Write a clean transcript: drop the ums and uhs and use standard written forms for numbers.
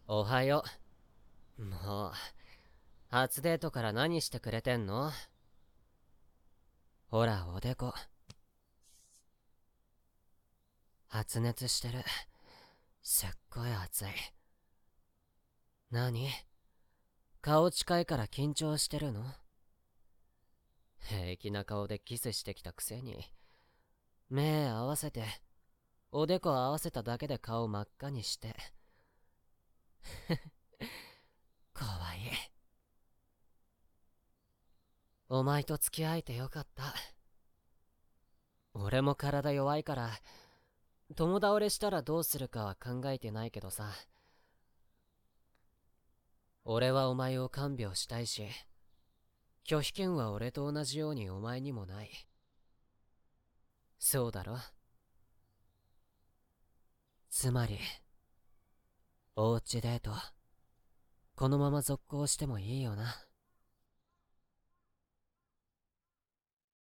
おはよう。もう、初デートから何してくれてんの？ほら、おでこ。発熱してる。すっごい暑い。何？顔近いから緊張してるの？平気な顔でキスしてきたくせに、目合わせて、おでこ合わせただけで顔真っ赤にして。かわいい。お前と付き合えてよかった。俺も体弱いから、友倒れしたらどうするかは考えてないけどさ。俺はお前を看病したいし、拒否権は俺と同じようにお前にもない。そうだろ？つまり、おうちデート、このまま続行してもいいよな。